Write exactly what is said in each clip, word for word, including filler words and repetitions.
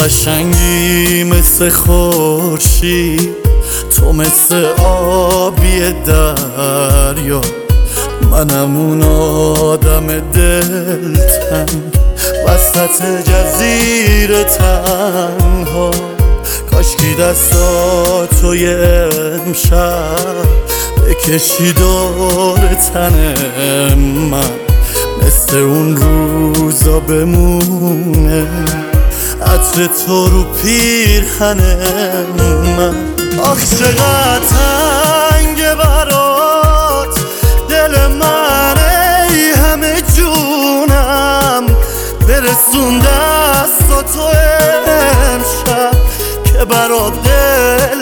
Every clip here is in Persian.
قشنگی مثل خورشید، تو مثل آبی دریا، منم اون آدم دلتنگ وسط جزیره تنها. کاشکی دستاتو یه امشب بکشی دور تن من، مثل اون روزا بمونه عطر تو رو پیرهن من. آخ چقدر تنگه برات دل من، ای همه جونم برسون دستاتو امشب که برات دل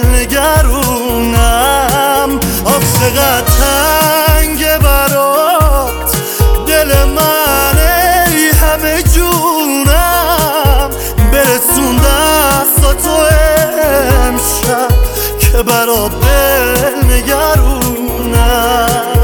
نگرونم. آخ چقدر تنگه برات دل من، ای همه جونم برسون دستاتو امشب که برات دل نگرونم.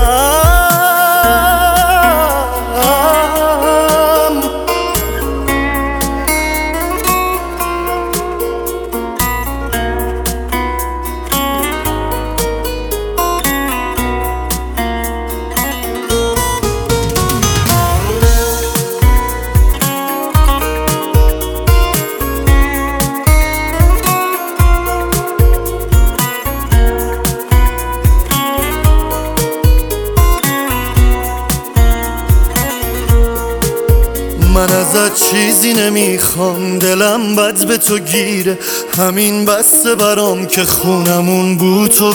من ازت چیزی نمیخوام، دلم بد به تو گیره، همین بسته برام که خونمون بو تو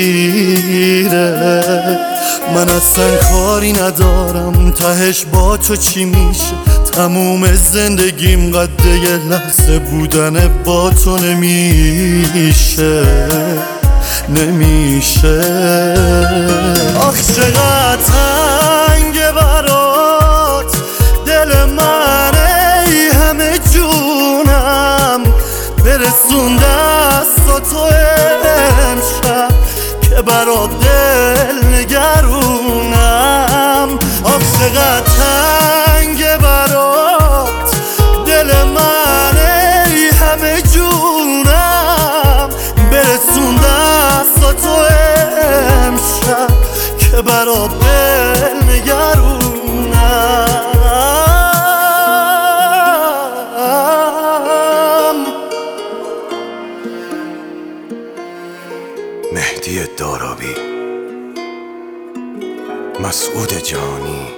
بگیره. من اصلا کاری ندارم تهش با تو چی میشه، تموم زندگیم قده یه لحظه بودن با تو نمیشه نمیشه. آخ چقدر تنگه برات دل من، ای همه جونم برسون دستاتو امشب که برات دل نگرونم. آخ چقدر تنگه برات دل من، ای همه جونم برسون دستاتو امشب که برات دل نگرونم. مهدی دارابی، مسعود جانی.